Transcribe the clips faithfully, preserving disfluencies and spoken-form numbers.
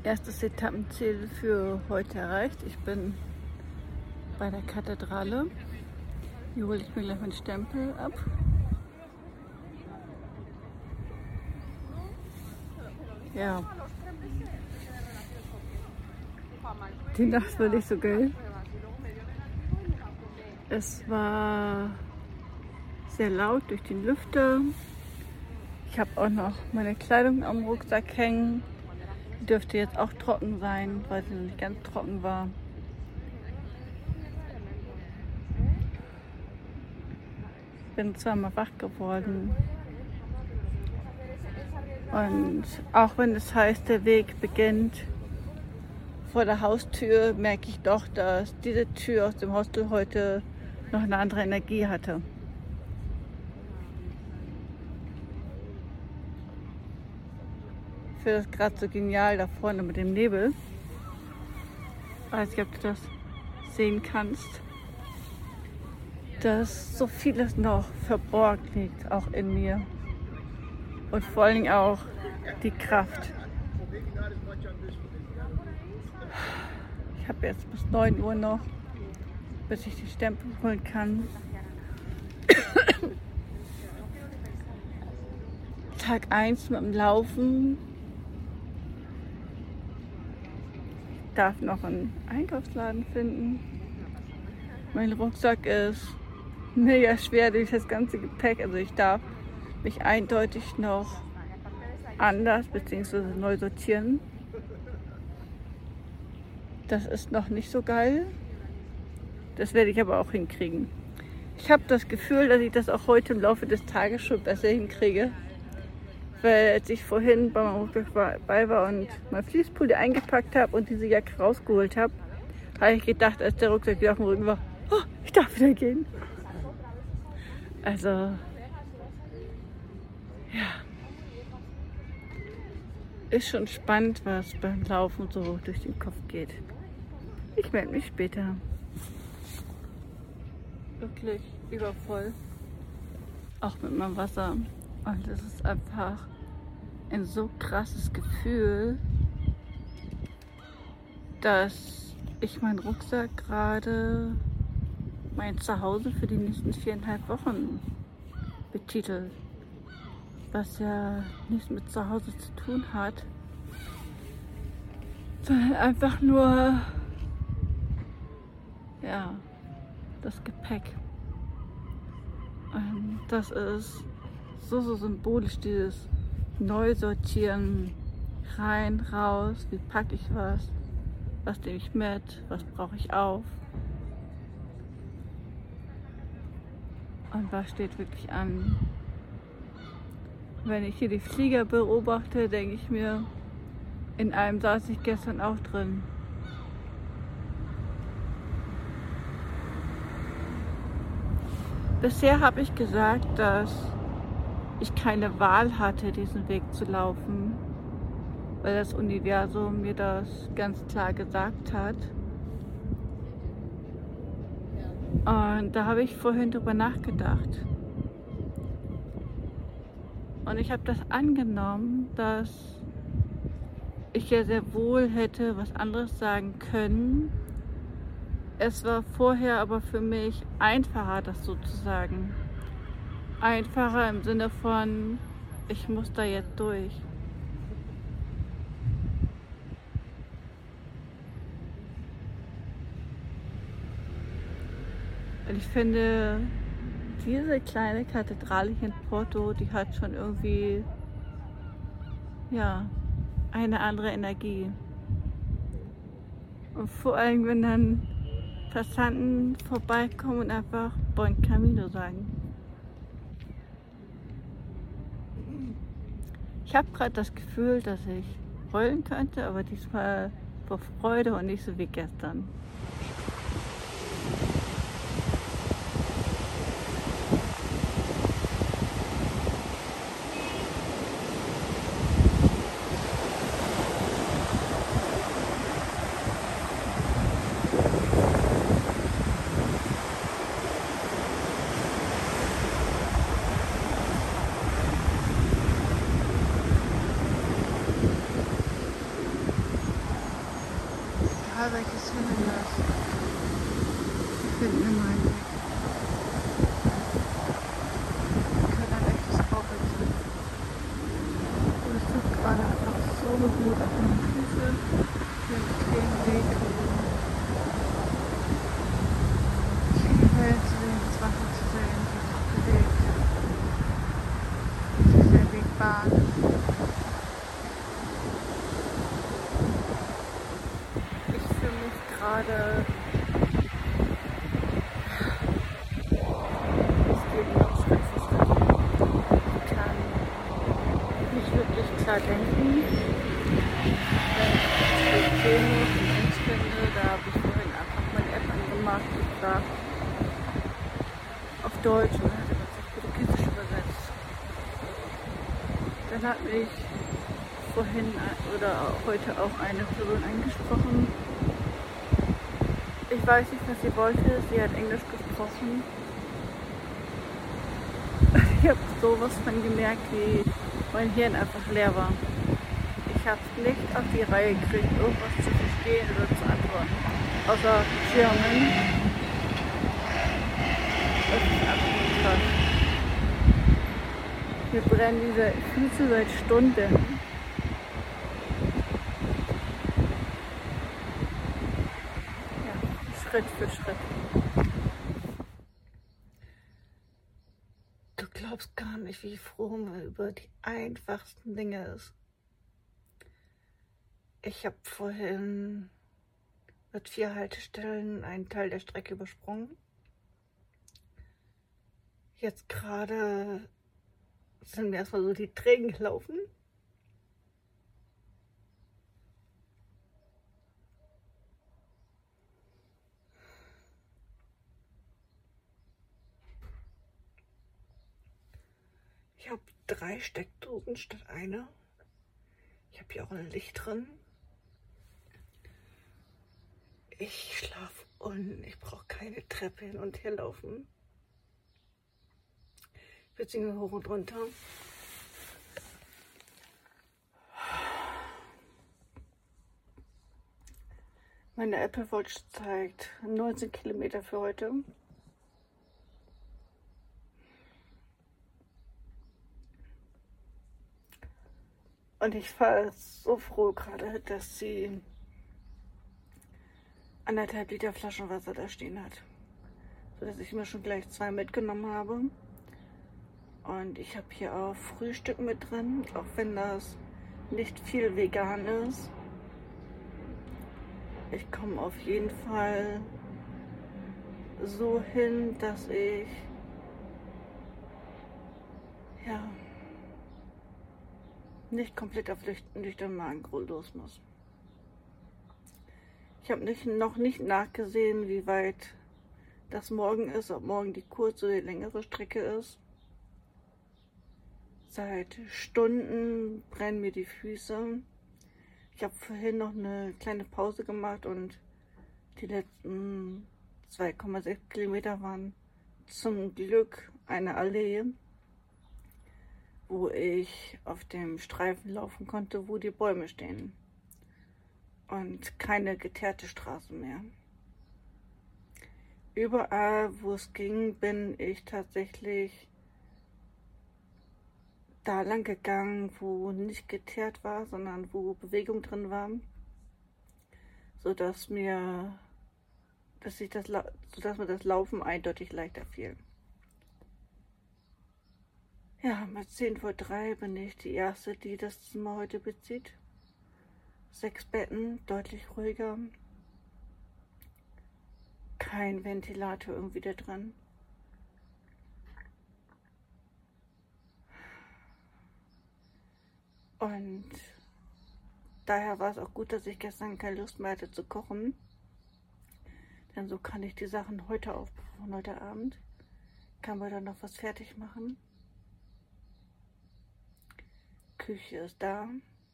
Erstes Etappenziel für heute erreicht. Ich bin bei der Kathedrale. Hier hole ich mir gleich meinen Stempel ab. Ja. Die Nacht war nicht so geil. Es war sehr laut durch den Lüfter. Ich habe auch noch meine Kleidung am Rucksack hängen. Die dürfte jetzt auch trocken sein, weil sie noch nicht ganz trocken war. Bin zweimal wach geworden. Und auch wenn es heißt, der Weg beginnt vor der Haustür, merke ich doch, dass diese Tür aus dem Hostel heute noch eine andere Energie hatte. Ich finde das gerade so genial da vorne mit dem Nebel. Ich weiß nicht, ob du das sehen kannst, dass so vieles noch verborgen liegt, auch in mir. Und vor allen Dingen auch die Kraft. Ich habe jetzt bis neun Uhr noch, bis ich die Stempel holen kann. Tag eins mit dem Laufen. Ich darf noch einen Einkaufsladen finden. Mein Rucksack ist mega schwer durch das ganze Gepäck. Also ich darf mich eindeutig noch anders bzw. neu sortieren. Das ist noch nicht so geil. Das werde ich aber auch hinkriegen. Ich habe das Gefühl, dass ich das auch heute im Laufe des Tages schon besser hinkriege. Weil als ich vorhin bei meinem Rucksack dabei war und mein Fließpulli eingepackt habe und diese Jacke rausgeholt habe, habe ich gedacht, als der Rucksack wieder auf dem Rücken war, oh, ich darf wieder gehen. Also, ja. Ist schon spannend, was beim Laufen so durch den Kopf geht. Ich melde mich später. Wirklich übervoll. Auch mit meinem Wasser. Und es ist einfach ein so krasses Gefühl, dass ich meinen Rucksack gerade mein Zuhause für die nächsten viereinhalb Wochen betitel. Was ja nichts mit Zuhause zu tun hat, sondern einfach nur ja, das Gepäck. Und das ist so, so symbolisch, dieses Neusortieren, rein, raus, wie packe ich was, was nehme ich mit, was brauche ich auf und was steht wirklich an. Wenn ich hier die Flieger beobachte, denke ich mir, in einem saß ich gestern auch drin. Bisher habe ich gesagt, dass ich keine Wahl hatte, diesen Weg zu laufen, weil das Universum mir das ganz klar gesagt hat. Und da habe ich vorhin drüber nachgedacht. Und ich habe das angenommen, dass ich ja sehr wohl hätte was anderes sagen können. Es war vorher aber für mich einfacher, das so zu sagen. Einfacher im Sinne von, ich muss da jetzt durch. Und ich finde, diese kleine Kathedrale hier in Porto, die hat schon irgendwie, ja, eine andere Energie. Und vor allem, wenn dann Passanten vorbeikommen und einfach Buen Camino sagen. Ich habe gerade das Gefühl, dass ich heulen könnte, aber diesmal vor Freude und nicht so wie gestern. egal welches Himmel ist. Wir finden immer einen Weg. Wir können ein echtes Vorbild sein. Und es tut gerade einfach so gut auf meine Füße, die extrem wehtun. Ich liebe es, das Wasser zu sehen, wie es sich bewegt, wie sich der Weg bahnt. Ich fühle mich gerade, es geht noch Schritt für Schritt. Ich kann nicht wirklich klar denken. Wenn ich das System und Mensch finde, da habe ich vorhin einfach meine App angemacht und gesagt, auf Deutsch und hat aber auf Portugiesisch übersetzt. Dann hat mich vorhin oder heute auch eine Person angesprochen. Ich weiß nicht, was sie wollte. Sie hat Englisch gesprochen. Ich habe sowas von gemerkt, wie mein Hirn einfach leer war. Ich habe es nicht auf die Reihe gekriegt, irgendwas zu verstehen oder zu antworten. Außer German. Das ist absolut krass. Mir brennen diese Füße seit Stunden. Ja, Schritt für Schritt. Du glaubst gar nicht, wie froh man über die einfachsten Dinge ist. Ich habe vorhin mit vier Haltestellen einen Teil der Strecke übersprungen. Jetzt gerade sind mir erstmal so die Tränen gelaufen. Ich habe drei Steckdosen statt einer. Ich habe hier auch ein Licht drin. Ich schlafe unten. Ich brauche keine Treppe hin und her laufen. Beziehungsweise hoch und runter. Meine Apple Watch zeigt neunzehn Kilometer für heute. Und ich war so froh gerade, dass sie anderthalb Liter Flaschenwasser da stehen hat. Sodass ich mir schon gleich zwei mitgenommen habe. Und ich habe hier auch Frühstück mit drin, auch wenn das nicht viel vegan ist. Ich komme auf jeden Fall so hin, dass ich ja nicht komplett auf nüchternen Magen los muss. Ich habe nicht, noch nicht nachgesehen, wie weit das morgen ist, ob morgen die kurze oder die längere Strecke ist. Seit Stunden brennen mir die Füße. Ich habe vorhin noch eine kleine Pause gemacht und die letzten zwei Komma sechs Kilometer waren zum Glück eine Allee, wo ich auf dem Streifen laufen konnte, wo die Bäume stehen. Und keine geteerte Straße mehr. Überall, wo es ging, bin ich tatsächlich da lang gegangen, wo nicht geteert war, sondern wo Bewegung drin war, so dass mir, dass ich das, so dass mir das Laufen eindeutig leichter fiel. Ja, mit zehn vor drei bin ich die erste, die das Zimmer heute bezieht. Sechs Betten, deutlich ruhiger. Kein Ventilator irgendwie da drin. Und daher war es auch gut, dass ich gestern keine Lust mehr hatte zu kochen. Denn so kann ich die Sachen heute aufbrauchen, heute Abend. Kann man dann noch was fertig machen. Küche ist da.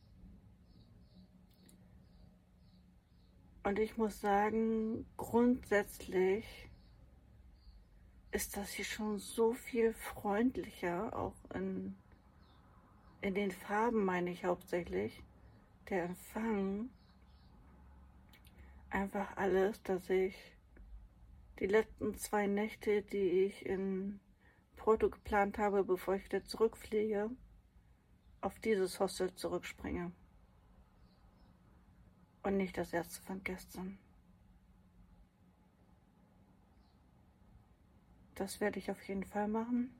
Und ich muss sagen, grundsätzlich ist das hier schon so viel freundlicher, auch in, in den Farben meine ich hauptsächlich, der Empfang, einfach alles, dass ich die letzten zwei Nächte, die ich in Porto geplant habe, bevor ich wieder zurückfliege, auf dieses Hostel zurückspringe. Und nicht das erste von gestern. Das werde ich auf jeden Fall machen.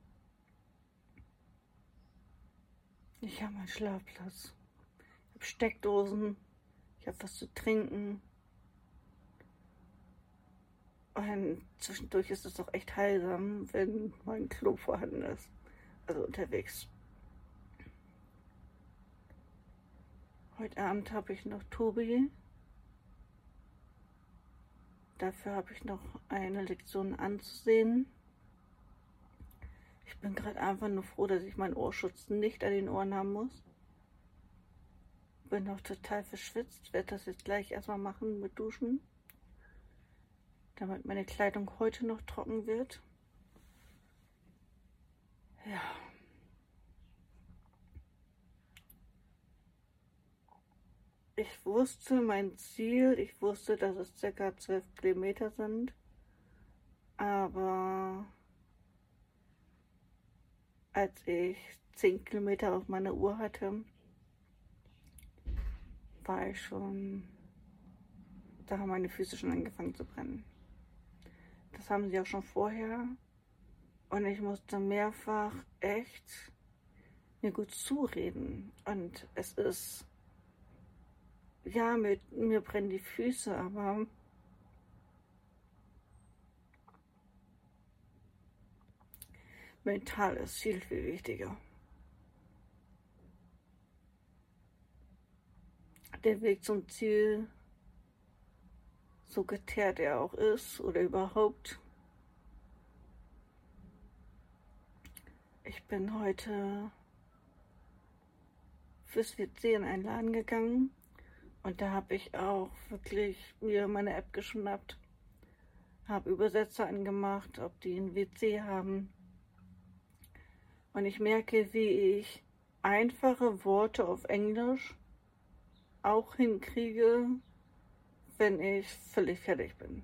Ich habe meinen Schlafplatz. Ich habe Steckdosen. Ich habe was zu trinken. Und zwischendurch ist es auch echt heilsam, wenn mein Klo vorhanden ist. Also unterwegs. Heute Abend habe ich noch Tobi. Dafür habe ich noch eine Lektion anzusehen. Ich bin gerade einfach nur froh, dass ich meinen Ohrschutz nicht an den Ohren haben muss. Bin noch total verschwitzt. Werde das jetzt gleich erstmal machen mit Duschen, damit meine Kleidung heute noch trocken wird. Ja. Ich wusste mein Ziel, ich wusste, dass es ca. zwölf Kilometer sind, aber als ich zehn Kilometer auf meiner Uhr hatte, war ich schon, da haben meine Füße schon angefangen zu brennen. Das haben sie auch schon vorher und ich musste mehrfach echt mir gut zureden und es ist, ja, mir, mir brennen die Füße, aber mental ist viel, viel wichtiger. Der Weg zum Ziel, so geteert er auch ist oder überhaupt. Ich bin heute fürs W C in einen Laden gegangen und da habe ich auch wirklich mir meine App geschnappt, habe Übersetzer angemacht, ob die ein W C haben. Und ich merke, wie ich einfache Worte auf Englisch auch hinkriege, wenn ich völlig fertig bin.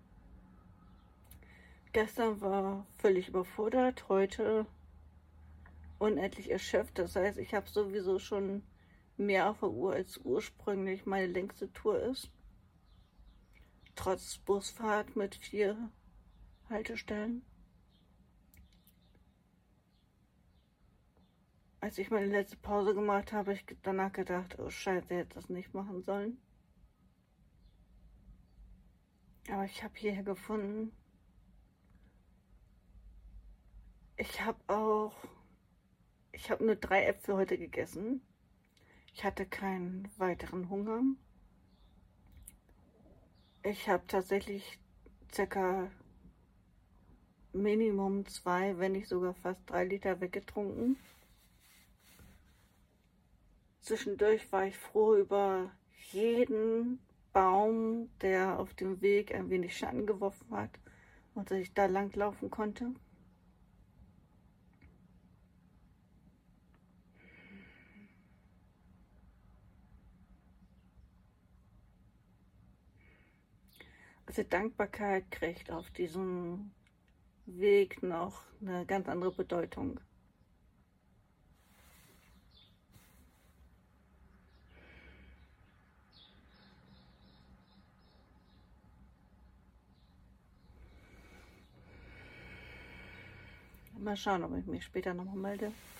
Gestern war völlig überfordert, heute unendlich erschöpft. Das heißt, ich habe sowieso schon mehr auf der Uhr, als ursprünglich meine längste Tour ist. Trotz Busfahrt mit vier Haltestellen. Als ich meine letzte Pause gemacht habe, habe ich danach gedacht, oh Scheiße, ich hätte das nicht machen sollen. Aber ich habe hierher gefunden. Ich habe auch, ich habe nur drei Äpfel heute gegessen. Ich hatte keinen weiteren Hunger. Ich habe tatsächlich circa Minimum zwei, wenn nicht sogar fast drei Liter weggetrunken. Zwischendurch war ich froh über jeden Baum, der auf dem Weg ein wenig Schatten geworfen hat und dass ich da lang laufen konnte. Also Dankbarkeit kriegt auf diesem Weg noch eine ganz andere Bedeutung. Mal schauen, ob ich mich später nochmal melde.